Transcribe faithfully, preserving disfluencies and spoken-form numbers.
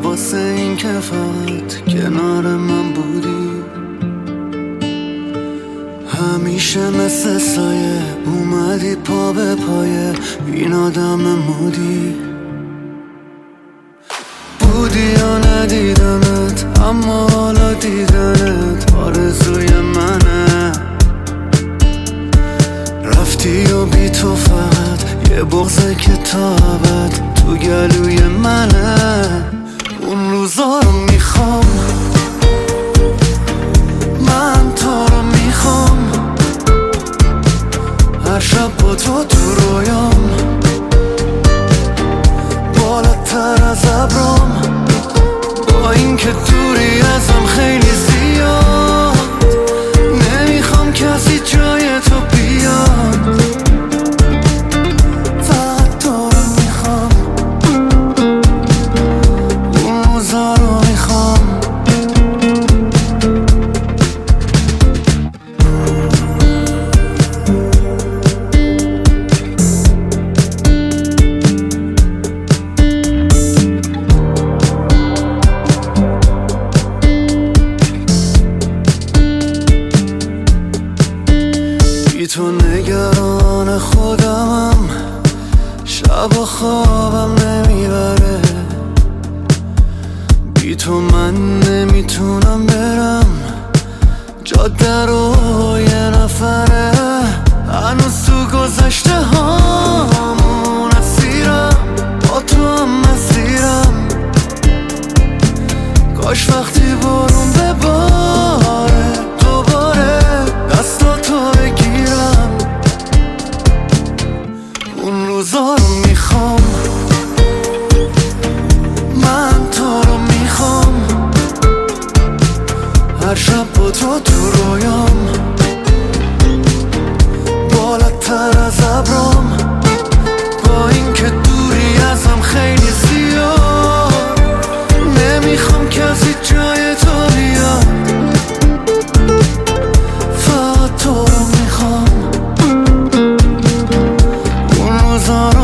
واسه این که فقط کنار من بودی. همیشه مثل سایه اومدی پا به پایه این آدم مودی. بودی یا ندیدمت اما حالا دیدنت آرزوی منه. رفتی و بی تو فقط یه بغضه که تا ابد تو گلوی منه. اون روزا رو میخوام، من تو رو میخوام، هر شب با تو تو رویام، بالاتر از ابرام، با این که دوری ازم خیلی زیاد. نمیخوام کسی جای تو بیاد، فقط تو رو میخوام، اون روزا رو میخوام. بی تو نگران خودمم، شب و خوابم نمیبره. بی تو من نمیتونم برم جاده رو یه نفره. هنوز تو گذشته هامون اسیرم، با تو هم مسیرم. کاش وقتی بارون بباره دوباره دستاتو بگیرم. اون روزا رو میخوام، من تو رو میخوام، هر شب با تو تو رویام، بالاتر از ابرام، با این که دوری ازم خیلی زیاد. نمیخوام کسی جای تو بیاد، فقط تو رو میخوام، اون روزا رو